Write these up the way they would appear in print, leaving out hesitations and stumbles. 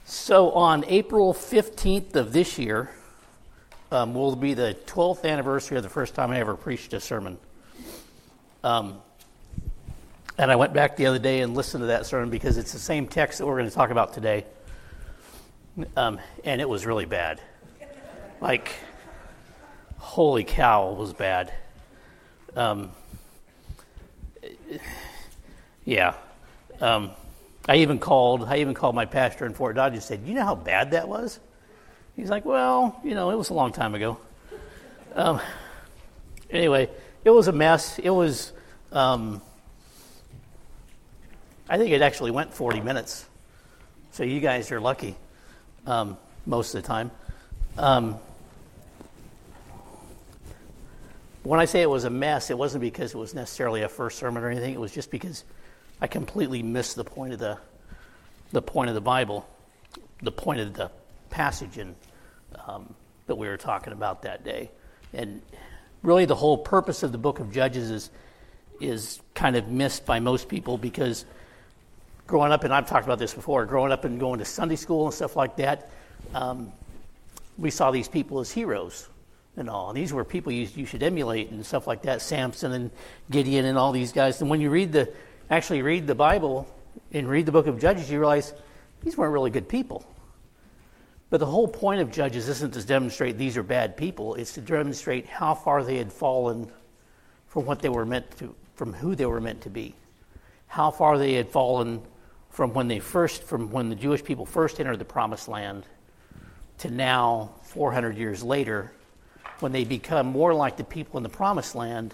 So on April 15th of this year will be the 12th anniversary of the first time I ever preached a sermon. And I went back the other day and listened to that sermon because it's the same text that we're going to talk about today. And it was really bad. Like, holy cow, it was bad. I even called my pastor in Fort Dodge and said, "You know how bad that was?" He's like, "Well, it was a long time ago." Anyway, it was a mess. It was, I think it actually went 40 minutes. So you guys are lucky most of the time. When I say it was a mess, it wasn't because it was necessarily a first sermon or anything. It was just because I completely missed the point of the Bible, the point of the passage that we were talking about that day. And really the whole purpose of the book of Judges is kind of missed by most people because growing up, and I've talked about this before, growing up and going to Sunday school and stuff like that, we saw these people as heroes and all. And these were people you should emulate and stuff like that, Samson and Gideon and all these guys. And when you read the Bible and read the book of Judges, you realize these weren't really good people. But the whole point of Judges isn't to demonstrate these are bad people. It's to demonstrate how far they had fallen from what they were meant to, from who they were meant to be. How far they had fallen from when the Jewish people first entered the Promised Land to now, 400 years later, when they become more like the people in the Promised Land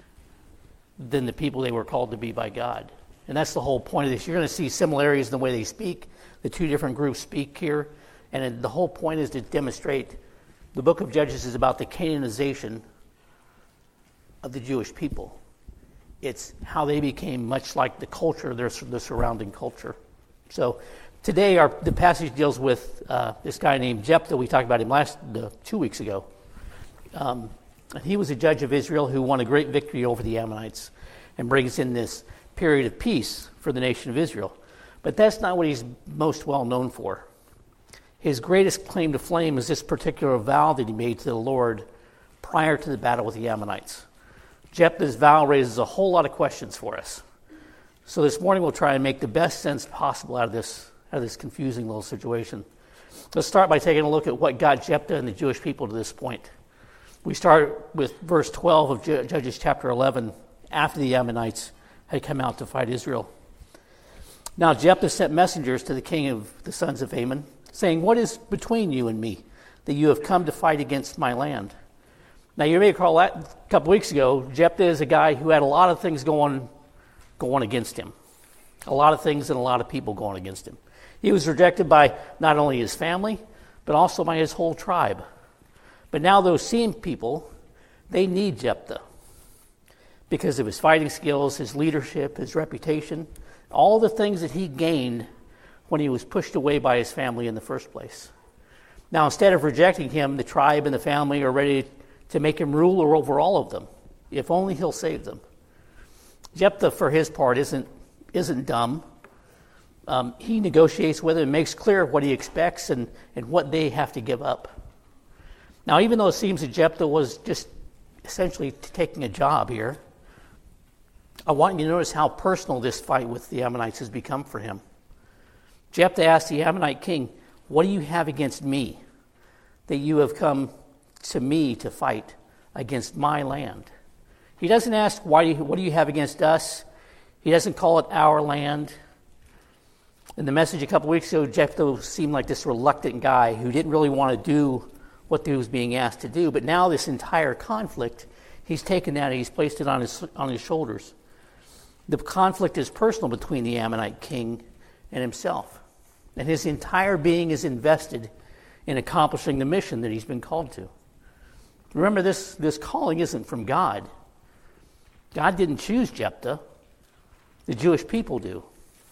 than the people they were called to be by God. And that's the whole point of this. You're going to see similarities in the way they speak. The two different groups speak here. And the whole point is to demonstrate the book of Judges is about the Canaanization of the Jewish people. It's how they became much like the culture, the surrounding culture. So today the passage deals with this guy named Jephthah. We talked about him 2 weeks ago. He was a judge of Israel who won a great victory over the Ammonites and brings in this period of peace for the nation of Israel. But that's not what he's most well known for. His greatest claim to fame is this particular vow that he made to the Lord prior to the battle with the Ammonites. Jephthah's vow raises a whole lot of questions for us. So this morning we'll try and make the best sense possible out of this confusing little situation. Let's start by taking a look at what got Jephthah and the Jewish people to this point. We start with verse 12 of Judges chapter 11, after the Ammonites had come out to fight Israel. Now Jephthah sent messengers to the king of the sons of Ammon, saying, "What is between you and me, that you have come to fight against my land?" Now you may recall that a couple weeks ago, Jephthah is a guy who had a lot of things going against him. A lot of things and a lot of people going against him. He was rejected by not only his family, but also by his whole tribe. But now those same people, they need Jephthah because of his fighting skills, his leadership, his reputation, all the things that he gained when he was pushed away by his family in the first place. Now, instead of rejecting him, the tribe and the family are ready to make him ruler over all of them, if only he'll save them. Jephthah, for his part, isn't dumb. He negotiates with them and makes clear what he expects and what they have to give up. Now, even though it seems that Jephthah was just essentially taking a job here, I want you to notice how personal this fight with the Ammonites has become for him. Jephthah asked the Ammonite king, "What do you have against me, that you have come to me to fight against my land?" He doesn't ask, what do you have against us? He doesn't call it our land. In the message a couple weeks ago, Jephthah seemed like this reluctant guy who didn't really want to do what he was being asked to do. But now this entire conflict, he's taken that and he's placed it on his shoulders. The conflict is personal between the Ammonite king and himself. And his entire being is invested in accomplishing the mission that he's been called to. Remember, this calling isn't from God. God didn't choose Jephthah. The Jewish people do.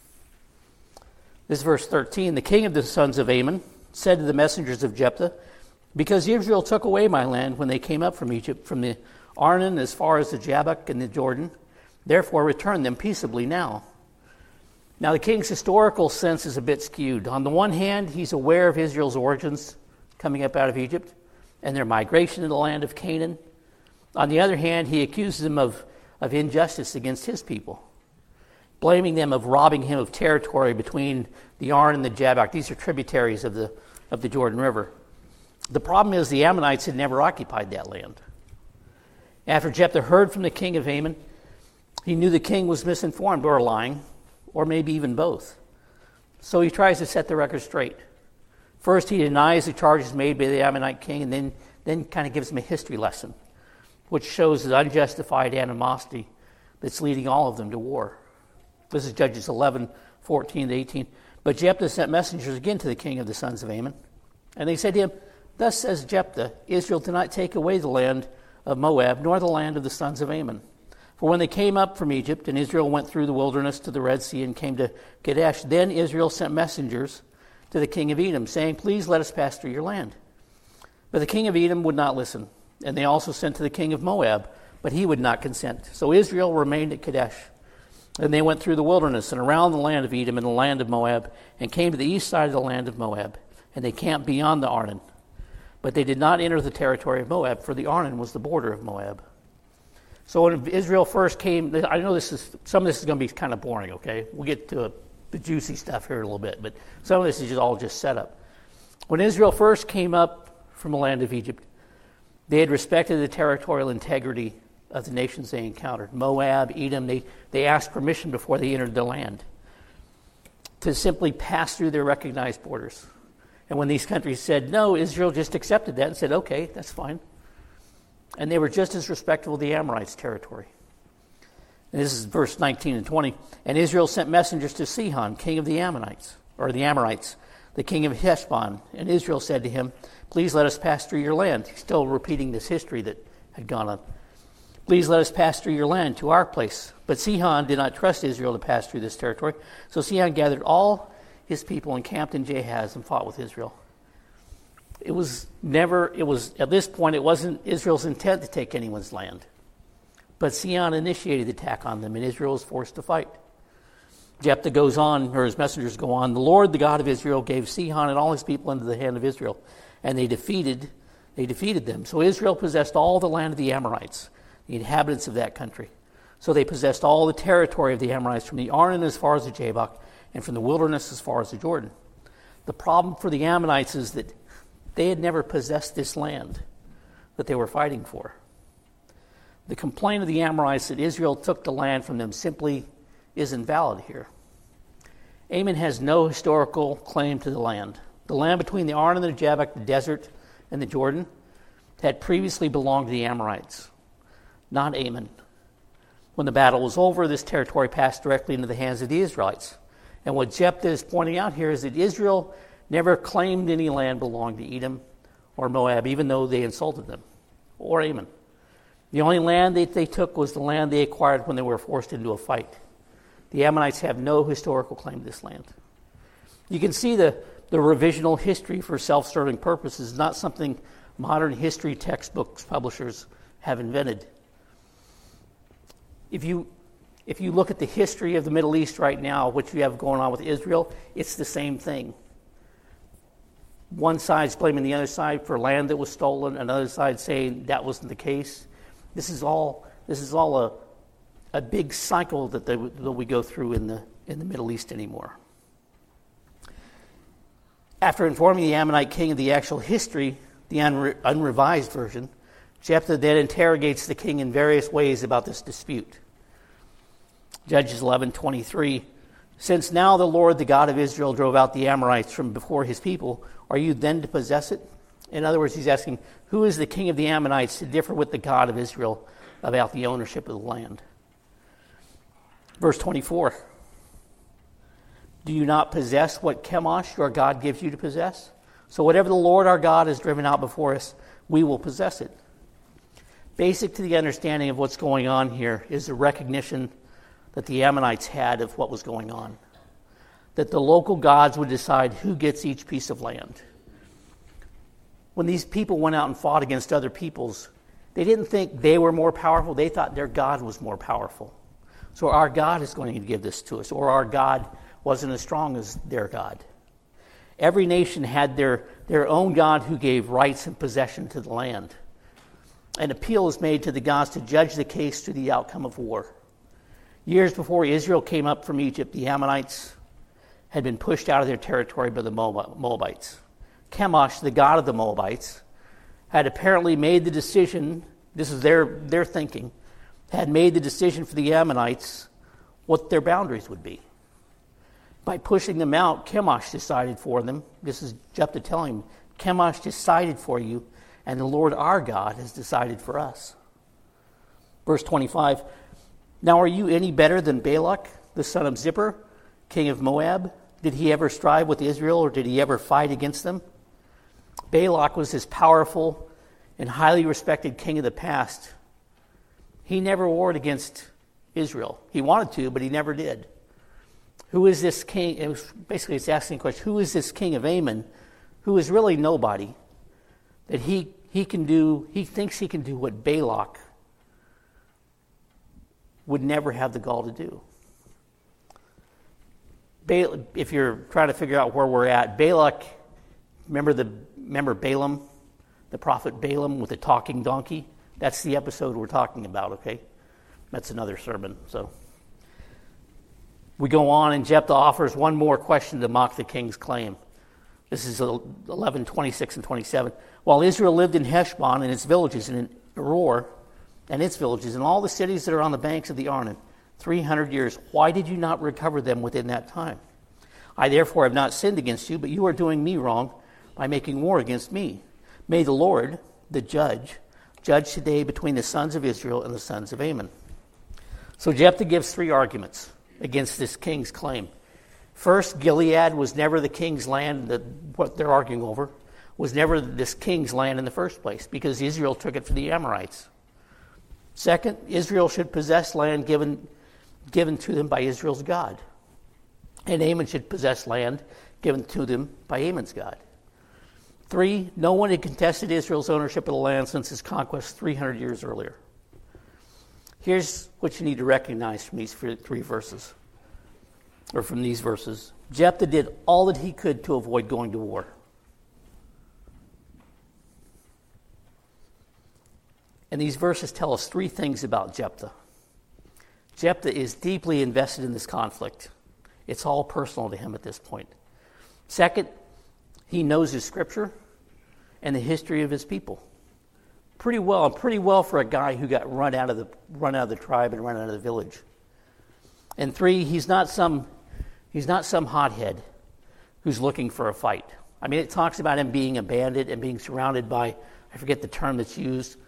This is verse 13. The king of the sons of Ammon said to the messengers of Jephthah, "Because Israel took away my land when they came up from Egypt, from the Arnon as far as the Jabbok and the Jordan, therefore return them peaceably now." Now, the king's historical sense is a bit skewed. On the one hand, he's aware of Israel's origins coming up out of Egypt and their migration to the land of Canaan. On the other hand, he accuses them of injustice against his people, blaming them of robbing him of territory between the Arnon and the Jabbok. These are tributaries of the Jordan River. The problem is the Ammonites had never occupied that land. After Jephthah heard from the king of Ammon, he knew the king was misinformed or lying, or maybe even both. So he tries to set the record straight. First, he denies the charges made by the Ammonite king, and then kind of gives him a history lesson, which shows the unjustified animosity that's leading all of them to war. This is Judges 11:14-18. But Jephthah sent messengers again to the king of the sons of Ammon, and they said to him, "Thus says Jephthah, Israel did not take away the land of Moab, nor the land of the sons of Ammon. For when they came up from Egypt, and Israel went through the wilderness to the Red Sea and came to Kadesh, then Israel sent messengers to the king of Edom, saying, 'Please let us pass through your land.' But the king of Edom would not listen, and they also sent to the king of Moab, but he would not consent. So Israel remained at Kadesh. And they went through the wilderness and around the land of Edom and the land of Moab, and came to the east side of the land of Moab, and they camped beyond the Arnon. But they did not enter the territory of Moab, for the Arnon was the border of Moab." So when Israel first came, I know some of this is going to be kind of boring, okay? We'll get to the juicy stuff here in a little bit, but some of this is all just set up. When Israel first came up from the land of Egypt, they had respected the territorial integrity of the nations they encountered. Moab, Edom, they asked permission before they entered the land to simply pass through their recognized borders. And when these countries said no, Israel just accepted that and said, okay, that's fine. And they were just as respectful of the Amorites' territory. And this is verse 19 and 20. "And Israel sent messengers to Sihon, king of the Ammonites, or the Amorites, the king of Heshbon. And Israel said to him, 'Please let us pass through your land.'" He's still repeating this history that had gone on. "Please let us pass through your land to our place." But Sihon did not trust Israel to pass through this territory. So Sihon gathered all his people and camped in Jahaz and fought with Israel. At this point, it wasn't Israel's intent to take anyone's land. But Sihon initiated the attack on them, and Israel was forced to fight. Jephthah goes on, or his messengers go on, "The Lord, the God of Israel, gave Sihon and all his people into the hand of Israel, and they defeated them. So Israel possessed all the land of the Amorites, the inhabitants of that country. So they possessed all the territory of the Amorites from the Arnon as far as the Jabbok, and from the wilderness as far as the Jordan." The problem for the Ammonites is that they had never possessed this land that they were fighting for. The complaint of the Amorites that Israel took the land from them simply isn't valid here. Ammon has no historical claim to the land. The land between the Arnon and the Jabbok, the desert, and the Jordan had previously belonged to the Amorites, not Ammon. When the battle was over, this territory passed directly into the hands of the Israelites. And what Jephthah is pointing out here is that Israel never claimed any land belonged to Edom or Moab, even though they insulted them, or Ammon. The only land that they took was the land they acquired when they were forced into a fight. The Ammonites have no historical claim to this land. You can see the revisional history for self-serving purposes is not something modern history textbooks publishers have invented. If you look at the history of the Middle East right now, what you have going on with Israel, it's the same thing. One side's blaming the other side for land that was stolen, another side saying that wasn't the case. This is all a big cycle that we go through in the Middle East anymore. After informing the Ammonite king of the actual history, the unrevised version, Jephthah then interrogates the king in various ways about this dispute. Judges 11:23, "Since now the Lord, the God of Israel, drove out the Amorites from before his people, are you then to possess it?" In other words, he's asking, who is the king of the Ammonites to differ with the God of Israel about the ownership of the land? Verse 24, "Do you not possess what Chemosh, your God, gives you to possess? So whatever the Lord our God has driven out before us, we will possess it." Basic to the understanding of what's going on here is the recognition that the Ammonites had of what was going on. That the local gods would decide who gets each piece of land. When these people went out and fought against other peoples, they didn't think they were more powerful. They thought their God was more powerful. So our God is going to give this to us, or our God wasn't as strong as their God. Every nation had their own God who gave rights and possession to the land. An appeal is made to the gods to judge the case through the outcome of war. Years before Israel came up from Egypt, the Ammonites had been pushed out of their territory by the Moabites. Chemosh, the god of the Moabites, had apparently made the decision, this is their thinking, had made the decision for the Ammonites what their boundaries would be. By pushing them out, Chemosh decided for them. This is Jephthah telling them, Chemosh decided for you, and the Lord our God has decided for us. Verse 25, now are you any better than Balak, the son of Zippor, king of Moab? Did he ever strive with Israel, or did he ever fight against them? Balak was this powerful and highly respected king of the past. He never warred against Israel. He wanted to, but he never did. Who is this king? It's asking the question, who is this king of Ammon, who is really nobody, that he thinks he can do what Balak would never have the gall to do. If you're trying to figure out where we're at, Balak, remember Balaam, the prophet Balaam with the talking donkey? That's the episode we're talking about, okay? That's another sermon. So we go on, and Jephthah offers one more question to mock the king's claim. This is 11, 26 and 27. While Israel lived in Heshbon and its villages, and in Aroer and its villages, and all the cities that are on the banks of the Arnon, 300 years, why did you not recover them within that time? I therefore have not sinned against you, but you are doing me wrong by making war against me. May the Lord, the judge today between the sons of Israel and the sons of Ammon. So Jephthah gives three arguments against this king's claim. First, Gilead was never the king's land, what they're arguing over, was never this king's land in the first place, because Israel took it for the Amorites. Second, Israel should possess land given to them by Israel's God. And Ammon should possess land given to them by Ammon's God. 3, no one had contested Israel's ownership of the land since its conquest 300 years earlier. Here's what you need to recognize from these three verses, or from these verses. Jephthah did all that he could to avoid going to war. And these verses tell us three things about Jephthah. Jephthah is deeply invested in this conflict. It's all personal to him at this point. Second, he knows his scripture and the history of his people pretty well for a guy who got run out of the tribe and run out of the village. And 3, he's not some hothead who's looking for a fight. I mean, it talks about him being a bandit and being surrounded by, I forget the term that's used,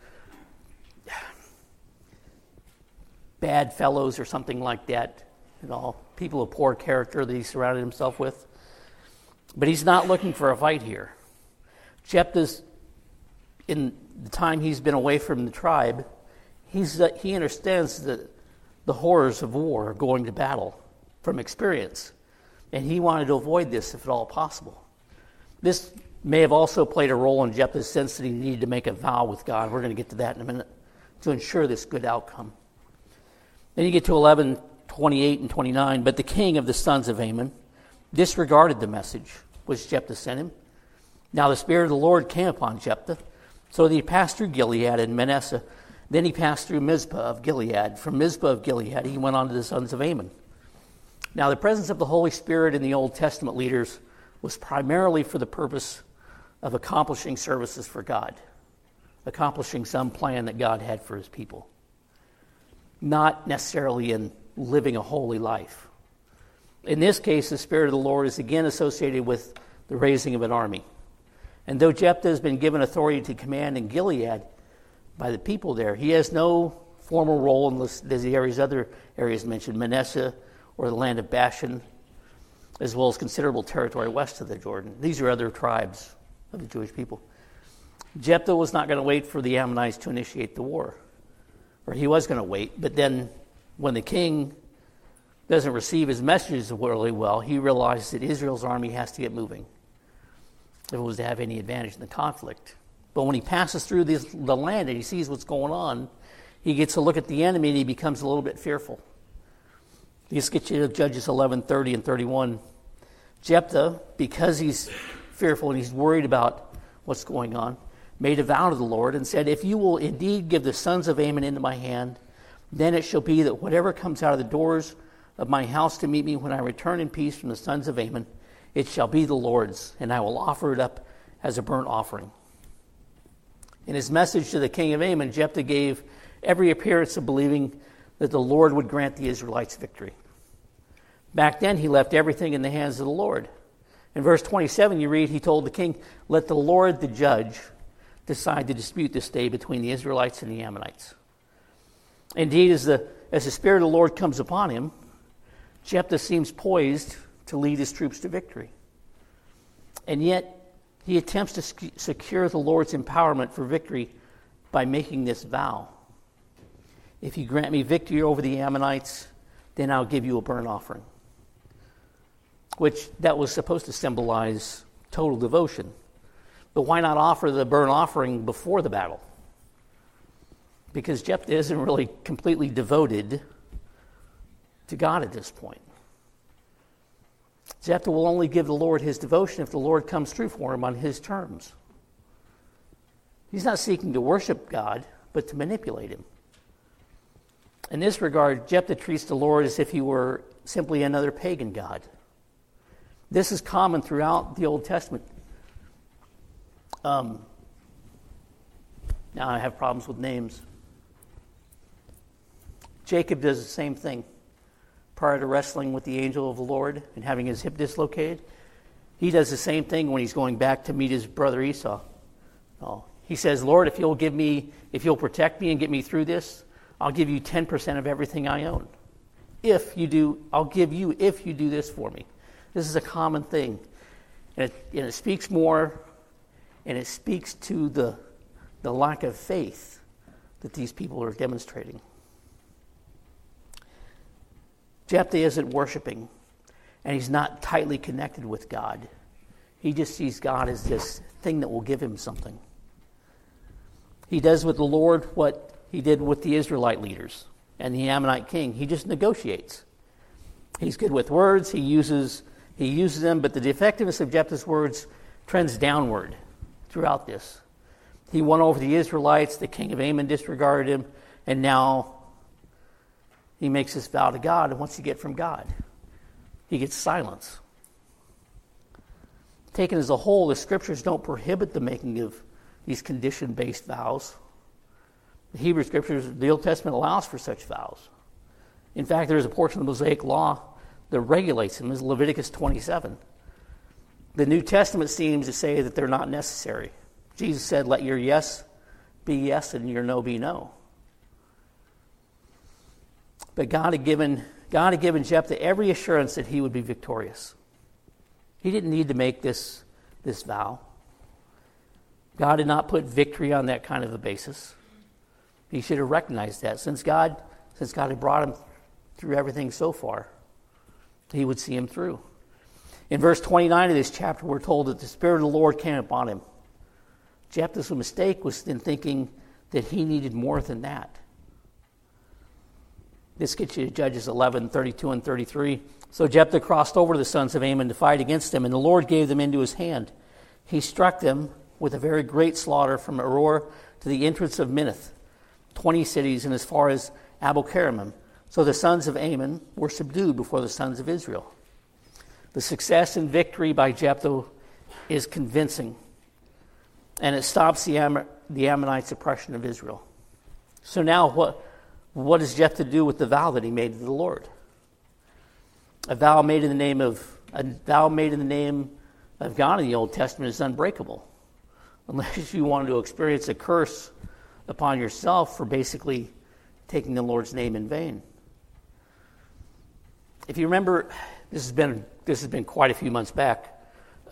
bad fellows or something like that, people of poor character that he surrounded himself with. But he's not looking for a fight here. Jephthah's, in the time he's been away from the tribe, he understands the horrors of war, going to battle from experience. And he wanted to avoid this if at all possible. This may have also played a role in Jephthah's sense that he needed to make a vow with God. We're going to get to that in a minute, to ensure this good outcome. Then you get to 11, 28 and 29. But the king of the sons of Ammon disregarded the message which Jephthah sent him. Now the Spirit of the Lord came upon Jephthah, so that he passed through Gilead and Manasseh. Then he passed through Mizpah of Gilead. From Mizpah of Gilead he went on to the sons of Ammon. Now the presence of the Holy Spirit in the Old Testament leaders was primarily for the purpose of accomplishing services for God, accomplishing some plan that God had for his people, not necessarily in living a holy life. In this case, the Spirit of the Lord is again associated with the raising of an army. And though Jephthah has been given authority to command in Gilead by the people there, he has no formal role in the other areas mentioned, Manasseh or the land of Bashan, as well as considerable territory west of the Jordan. These are other tribes of the Jewish people. Jephthah was not going to wait for the Ammonites to initiate the war. Or he was going to wait, but then when the king doesn't receive his messages really well, he realizes that Israel's army has to get moving if it was to have any advantage in the conflict. But when he passes through the land and he sees what's going on, he gets a look at the enemy and he becomes a little bit fearful. Let's get you to Judges 11:30 and 31. Jephthah, because he's fearful and he's worried about what's going on, made a vow to the Lord and said, if you will indeed give the sons of Ammon into my hand, then it shall be that whatever comes out of the doors of my house to meet me when I return in peace from the sons of Ammon, it shall be the Lord's, and I will offer it up as a burnt offering. In his message to the king of Ammon, Jephthah gave every appearance of believing that the Lord would grant the Israelites victory. Back then, he left everything in the hands of the Lord. In verse 27, you read, he told the king, let the Lord, the judge, decide the dispute this day between the Israelites and the Ammonites. Indeed, as the Spirit of the Lord comes upon him, Jephthah seems poised to lead his troops to victory. And yet, he attempts to secure the Lord's empowerment for victory by making this vow. If you grant me victory over the Ammonites, then I'll give you a burnt offering. Which that was supposed to symbolize total devotion. But why not offer the burnt offering before the battle? Because Jephthah isn't really completely devoted to God at this point. Jephthah will only give the Lord his devotion if the Lord comes through for him on his terms. He's not seeking to worship God, but to manipulate him. In this regard, Jephthah treats the Lord as if he were simply another pagan god. This is common throughout the Old Testament. Now I have problems with names. Jacob does the same thing. Prior to wrestling with the angel of the Lord and having his hip dislocated, he does the same thing when he's going back to meet his brother Esau. He says, Lord, if you'll protect me and get me through this, I'll give you 10% of everything I own. I'll give you if you do this for me. This is a common thing. And it speaks more, and it speaks to the lack of faith that these people are demonstrating. Jephthah isn't worshiping, and he's not tightly connected with God. He just sees God as this thing that will give him something. He does with the Lord what he did with the Israelite leaders and the Ammonite king. He just negotiates. He's good with words. He uses them, but the effectiveness of Jephthah's words trends downward throughout this. He won over the Israelites. The king of Ammon disregarded him, and now he makes this vow to God, and what's he get from God? He gets silence. Taken as a whole, the scriptures don't prohibit the making of these condition-based vows. The Hebrew scriptures, the Old Testament allows for such vows. In fact, there's a portion of the Mosaic law that regulates them, is Leviticus 27. The New Testament seems to say that they're not necessary. Jesus said, let your yes be yes and your no be no. But God had given Jephthah every assurance that he would be victorious. He didn't need to make this vow. God did not put victory on that kind of a basis. He should have recognized that. Since God had brought him through everything so far, he would see him through. In verse 29 of this chapter, we're told that the Spirit of the Lord came upon him. Jephthah's mistake was in thinking that he needed more than that. This gets you to Judges 11, 32 and 33. So Jephthah crossed over to the sons of Ammon to fight against them, and the Lord gave them into his hand. He struck them with a very great slaughter from Aroer to the entrance of Minnith, 20 cities, and as far as Abel-Keramim. So the sons of Ammon were subdued before the sons of Israel. The success and victory by Jephthah is convincing, and it stops the Ammonites' oppression of Israel. So now what does Jephthah do with the vow that he made to the Lord? A vow made in the name of God in the Old Testament is unbreakable, unless you wanted to experience a curse upon yourself for basically taking the Lord's name in vain. If you remember, this has been quite a few months back.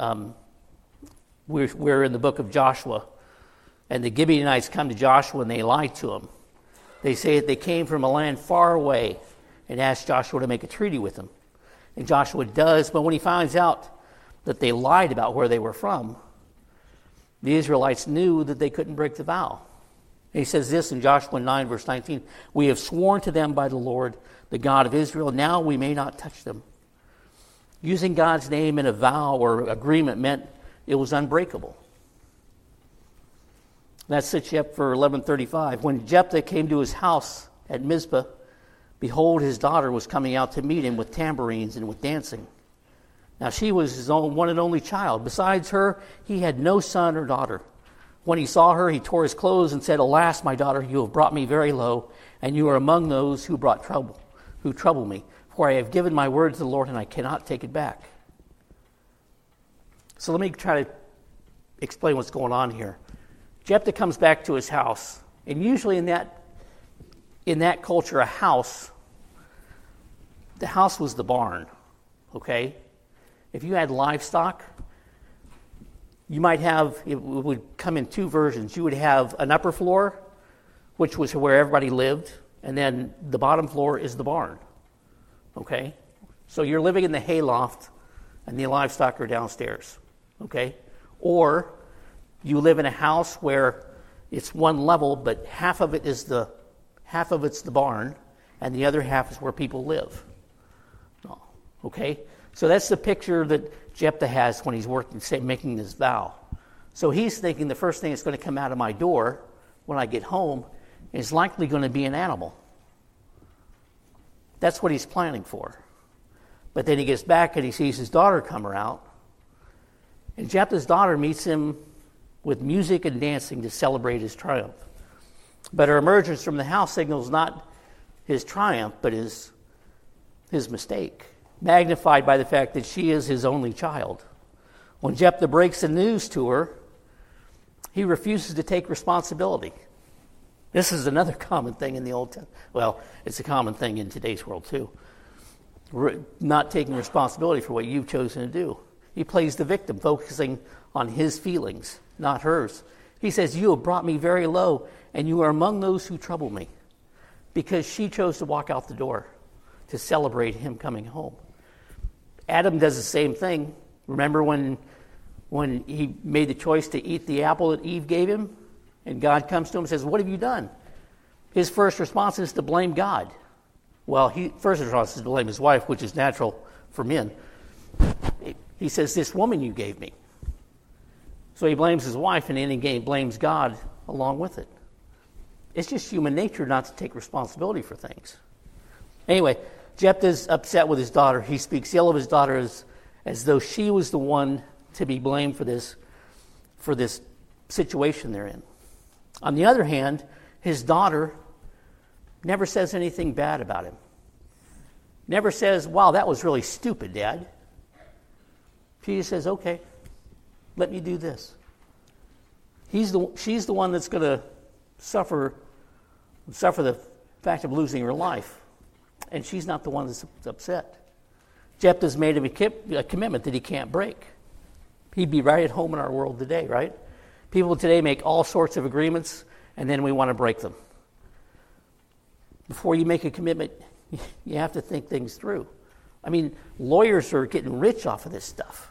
We're in the book of Joshua, and the Gibeonites come to Joshua and they lie to him. They say that they came from a land far away and asked Joshua to make a treaty with them. And Joshua does, but when he finds out that they lied about where they were from, the Israelites knew that they couldn't break the vow. And he says this in Joshua 9, verse 19, "We have sworn to them by the Lord, the God of Israel, now we may not touch them." Using God's name in a vow or agreement meant it was unbreakable. That's Sitchep for 1135. When Jephthah came to his house at Mizpah, behold, his daughter was coming out to meet him with tambourines and with dancing. Now she was his own one and only child. Besides her, he had no son or daughter. When he saw her, he tore his clothes and said, "Alas, my daughter, you have brought me very low, and you are among those who trouble me. For I have given my word to the Lord, and I cannot take it back." So let me try to explain what's going on here. Jephthah comes back to his house, and usually in that culture, the house was the barn, okay? If you had livestock, you might have, it would come in two versions. You would have an upper floor, which was where everybody lived, and then the bottom floor is the barn, okay? So you're living in the hayloft, and the livestock are downstairs, okay? Or you live in a house where it's one level, but half of it's the barn, and the other half is where people live. Okay? So that's the picture that Jephthah has when he's making this vow. So he's thinking the first thing that's going to come out of my door when I get home is likely going to be an animal. That's what he's planning for. But then he gets back and he sees his daughter come out, and Jephthah's daughter meets him with music and dancing to celebrate his triumph. But her emergence from the house signals not his triumph, but his mistake, magnified by the fact that she is his only child. When Jephthah breaks the news to her, he refuses to take responsibility. This is another common thing in the Old Testament. Well, it's a common thing in today's world too. Not taking responsibility for what you've chosen to do. He plays the victim, focusing on his feelings, not hers. He says, "You have brought me very low, and you are among those who trouble me," because she chose to walk out the door to celebrate him coming home. Adam does the same thing. Remember when he made the choice to eat the apple that Eve gave him? And God comes to him and says, "What have you done?" His first response is to blame God. Well, first response is to blame his wife, which is natural for men. He says, "This woman you gave me." So he blames his wife, and then he blames God along with it. It's just human nature not to take responsibility for things. Anyway, Jephthah's upset with his daughter. He speaks ill of his daughter as though she was the one to be blamed for this situation they're in. On the other hand, his daughter never says anything bad about him. Never says, "Wow, that was really stupid, Dad." She just says, "Okay, let me do this." She's the one that's going to suffer the fact of losing her life, and she's not the one that's upset. Jephthah's made him a commitment that he can't break. He'd be right at home in our world today, right? People today make all sorts of agreements, and then we want to break them. Before you make a commitment, you have to think things through. I mean, lawyers are getting rich off of this stuff.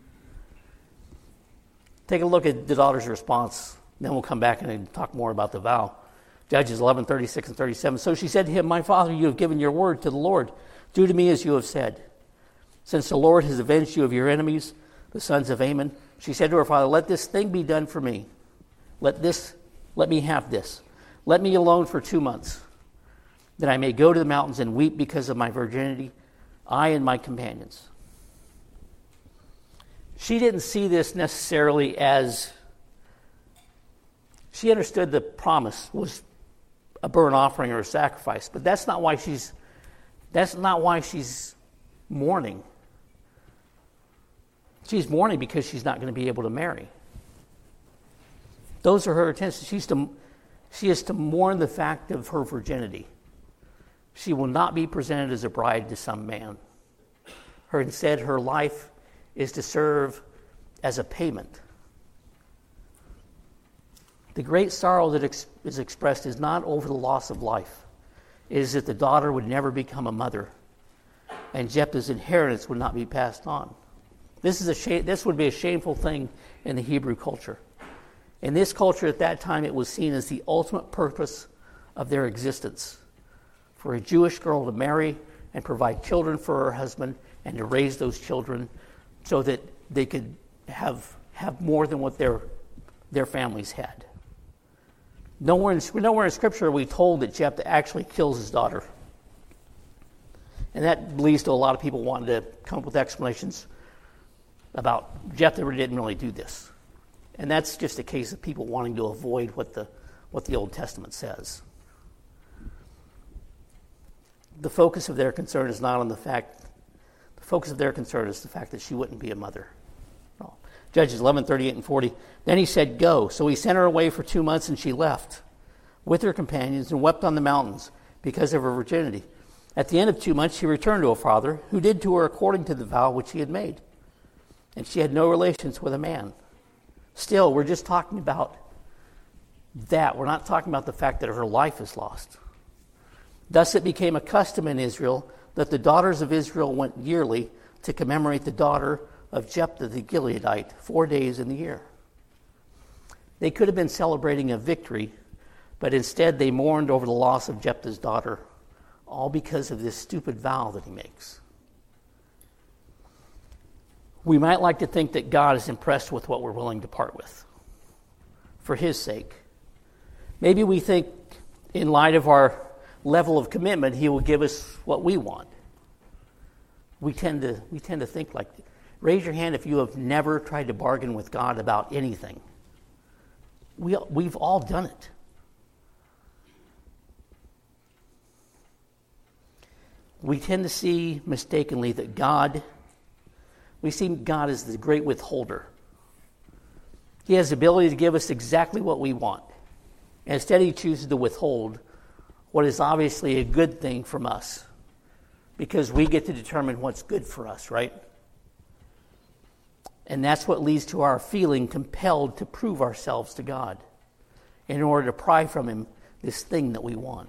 Take a look at the daughter's response. Then we'll come back and talk more about the vow. Judges 11:36 and 37. So she said to him, "My father, you have given your word to the Lord. Do to me as you have said. Since the Lord has avenged you of your enemies, the sons of Ammon." She said to her father, "Let this thing be done for me. Let me have this. Let me alone for 2 months, that I may go to the mountains and weep because of my virginity, I and my companions." She didn't see this necessarily as, she understood the promise was a burnt offering or a sacrifice, but that's not why she's mourning. She's mourning because she's not going to be able to marry. Those are her intentions. She is to mourn the fact of her virginity. She will not be presented as a bride to some man. Instead, her life is to serve as a payment. The great sorrow that is expressed is not over the loss of life. It is that the daughter would never become a mother, and Jephthah's inheritance would not be passed on. This would be a shameful thing in the Hebrew culture. In this culture at that time, it was seen as the ultimate purpose of their existence, for a Jewish girl to marry and provide children for her husband and to raise those children so that they could have more than what their families had. Nowhere in Scripture are we told that Jephthah actually kills his daughter. And that leads to a lot of people wanting to come up with explanations about Jephthah didn't really do this. And that's just a case of people wanting to avoid what the Old Testament says. The focus of their concern is not on the focus of their concern is the fact that she wouldn't be a mother. No. Judges 11:38 and 40. Then he said, "Go." So he sent her away for 2 months, and she left with her companions and wept on the mountains because of her virginity. At the end of 2 months, she returned to her father, who did to her according to the vow which he had made. And she had no relations with a man. Still, we're just talking about that. We're not talking about the fact that her life is lost. Thus it became a custom in Israel that the daughters of Israel went yearly to commemorate the daughter of Jephthah the Gileadite 4 days in the year. They could have been celebrating a victory, but instead they mourned over the loss of Jephthah's daughter, all because of this stupid vow that he makes. We might like to think that God is impressed with what we're willing to part with for his sake. Maybe we think in light of our level of commitment, he will give us what we want. We tend to think like that. Raise your hand if you have never tried to bargain with God about anything. We've all done it. We tend to see mistakenly that we see God as the great withholder. He has the ability to give us exactly what we want. And instead he chooses to withhold what is obviously a good thing from us, because we get to determine what's good for us, right? And that's what leads to our feeling compelled to prove ourselves to God in order to pry from him this thing that we want.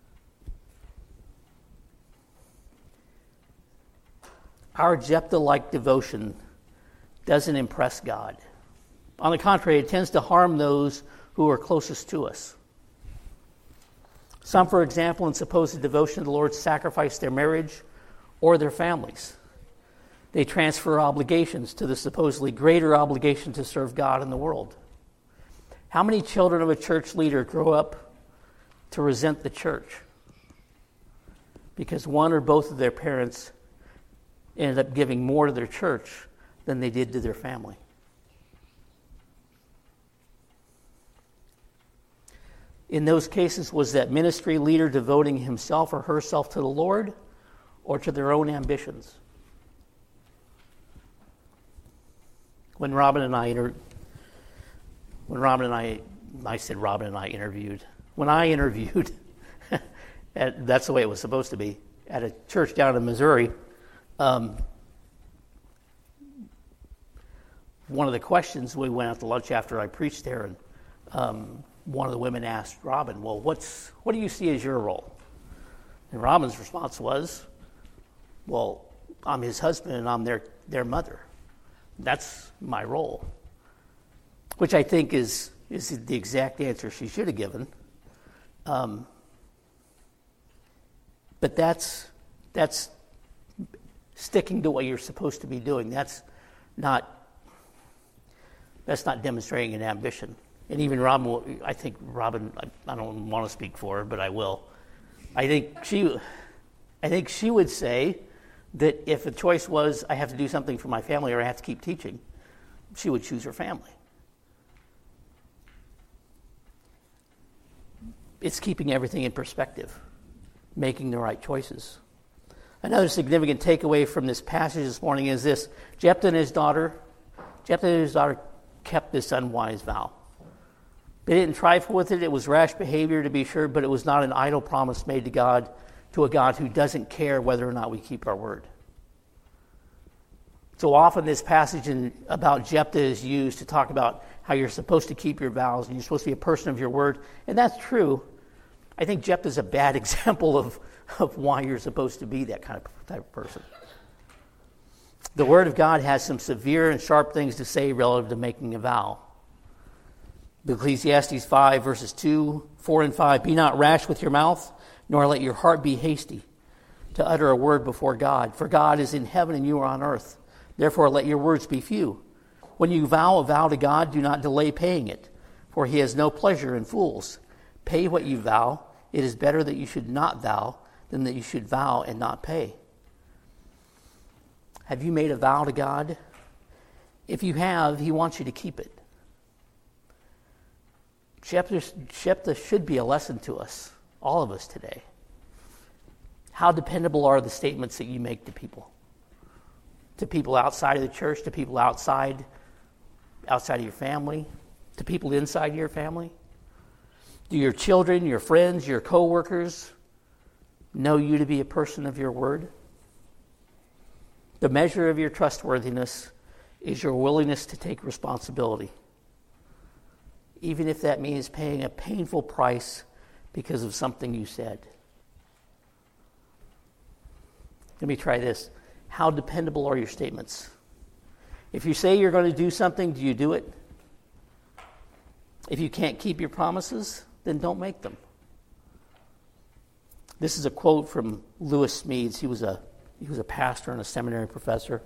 Our Jephthah-like devotion doesn't impress God. On the contrary, it tends to harm those who are closest to us. Some, for example, in supposed devotion to the Lord, sacrifice their marriage or their families. They transfer obligations to the supposedly greater obligation to serve God in the world. How many children of a church leader grow up to resent the church because one or both of their parents ended up giving more to their church than they did to their family? In those cases, was that ministry leader devoting himself or herself to the Lord or to their own ambitions? When Robin and I interviewed, that's the way it was supposed to be, at a church down in Missouri, one of the questions, we went out to lunch after I preached there, and one of the women asked Robin, "Well, what do you see as your role?" And Robin's response was, "Well, I'm his husband and I'm their mother. That's my role." Which I think is the exact answer she should have given. But that's sticking to what you're supposed to be doing. That's not demonstrating an ambition. And even Robin, I don't want to speak for her, but I will. I think she would say that if the choice was, I have to do something for my family or I have to keep teaching, she would choose her family. It's keeping everything in perspective, making the right choices. Another significant takeaway from this passage this morning is this: Jephthah and his daughter kept this unwise vow. They didn't trifle with it. It was rash behavior, to be sure, but it was not an idle promise made to God, to a God who doesn't care whether or not we keep our word. So often this passage about Jephthah is used to talk about how you're supposed to keep your vows and you're supposed to be a person of your word, and that's true. I think Jephthah is a bad example of why you're supposed to be that type of person. The Word of God has some severe and sharp things to say relative to making a vow. Ecclesiastes 5, verses 2, 4, and 5. Be not rash with your mouth, nor let your heart be hasty to utter a word before God. For God is in heaven and you are on earth. Therefore let your words be few. When you vow a vow to God, do not delay paying it, for he has no pleasure in fools. Pay what you vow. It is better that you should not vow than that you should vow and not pay. Have you made a vow to God? If you have, he wants you to keep it. Shephthah should be a lesson to us, all of us today. How dependable are the statements that you make to people? To people outside of the church, to people outside of your family, to people inside your family? Do your children, your friends, your co-workers know you to be a person of your word? The measure of your trustworthiness is your willingness to take responsibility, even if that means paying a painful price because of something you said. Let me try this. How dependable are your statements? If you say you're going to do something, do you do it? If you can't keep your promises, then don't make them. This is a quote from Lewis Smedes. He was a pastor and a seminary professor.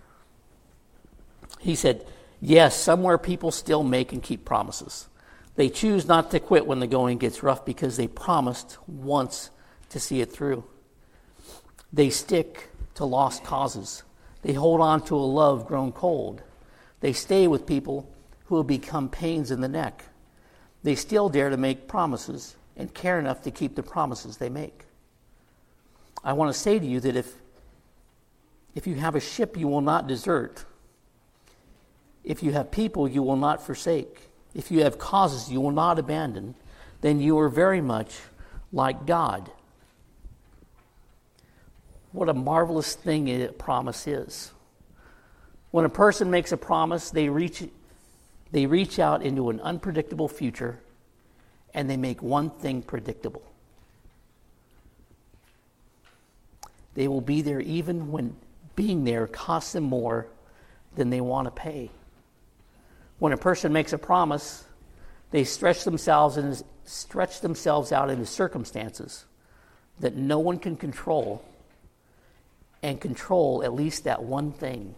He said, yes, somewhere people still make and keep promises. They choose not to quit when the going gets rough because they promised once to see it through. They stick to lost causes. They hold on to a love grown cold. They stay with people who have become pains in the neck. They still dare to make promises and care enough to keep the promises they make. I want to say to you that if you have a ship, you will not desert. If you have people, you will not forsake. If you have causes you will not abandon, then you are very much like God. What a marvelous thing a promise is. When a person makes a promise, they reach out into an unpredictable future and they make one thing predictable. They will be there even when being there costs them more than they want to pay. When a person makes a promise, they stretch themselves out into circumstances that no one can control, and control at least that one thing.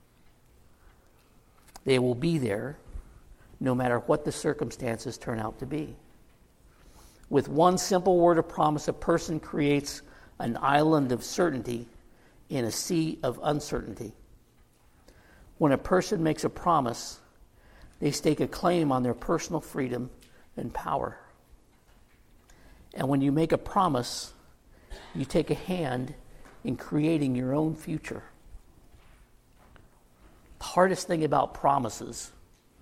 They will be there no matter what the circumstances turn out to be. With one simple word of promise, a person creates an island of certainty in a sea of uncertainty. When a person makes a promise, they stake a claim on their personal freedom and power. And when you make a promise, you take a hand in creating your own future. The hardest thing about promises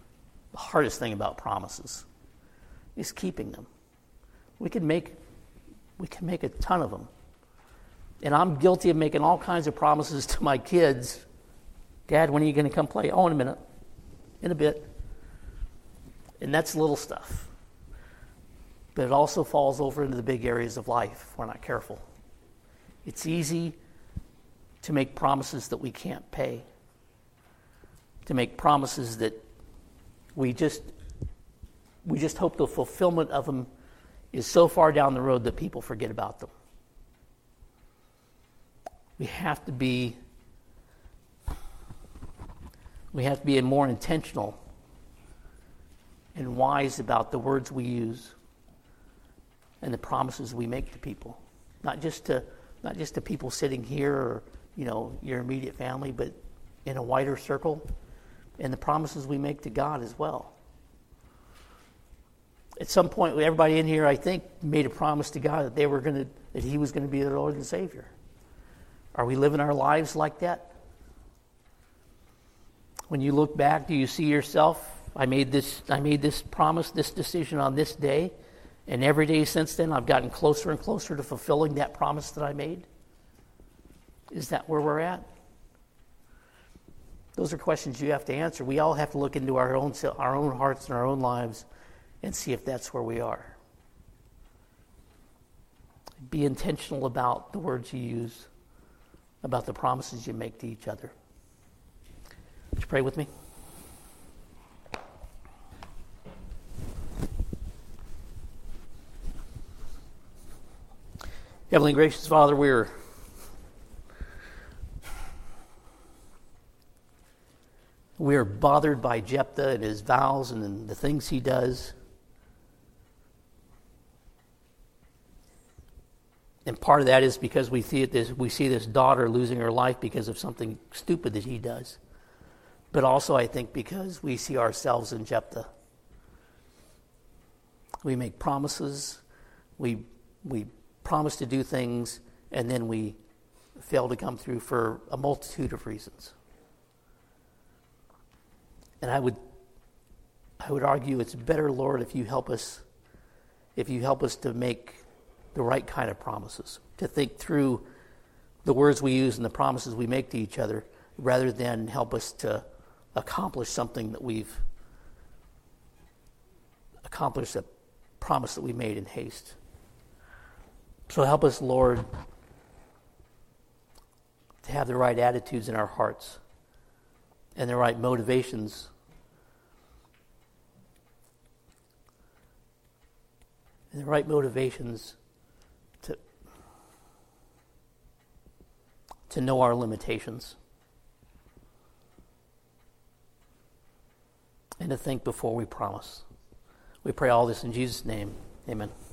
is keeping them. We can make a ton of them. And I'm guilty of making all kinds of promises to my kids. Dad, when are you going to come play? Oh, in a minute. In a bit. And that's little stuff. But it also falls over into the big areas of life if we're not careful. It's easy to make promises that we can't pay. To make promises that we just hope the fulfillment of them is so far down the road that people forget about them. We have to be more intentional and wise about the words we use and the promises we make to people. Not just to people sitting here or, your immediate family, but in a wider circle, and the promises we make to God as well. At some point, everybody in here, I think, made a promise to God that He was going to be their Lord and Savior. Are we living our lives like that? When you look back, do you see yourself? I made this promise, this decision on this day, and every day since then I've gotten closer and closer to fulfilling that promise that I made? Is that where we're at? Those are questions you have to answer. We all have to look into our own hearts and our own lives and see if that's where we are. Be intentional about the words you use, about the promises you make to each other. Would you pray with me? Heavenly gracious Father, we are bothered by Jephthah and his vows and the things he does. And part of that is because we see this daughter losing her life because of something stupid that he does. But also, I think, because we see ourselves in Jephthah. We make promises, we promise to do things, and then we fail to come through for a multitude of reasons. And I would argue it's better, Lord, if you help us to make the right kind of promises, to think through the words we use and the promises we make to each other, rather than help us to accomplish something that we've accomplished, a promise that we made in haste. So help us, Lord, to have the right attitudes in our hearts and the right motivations to know our limitations and to think before we promise. We pray all this in Jesus' name. Amen.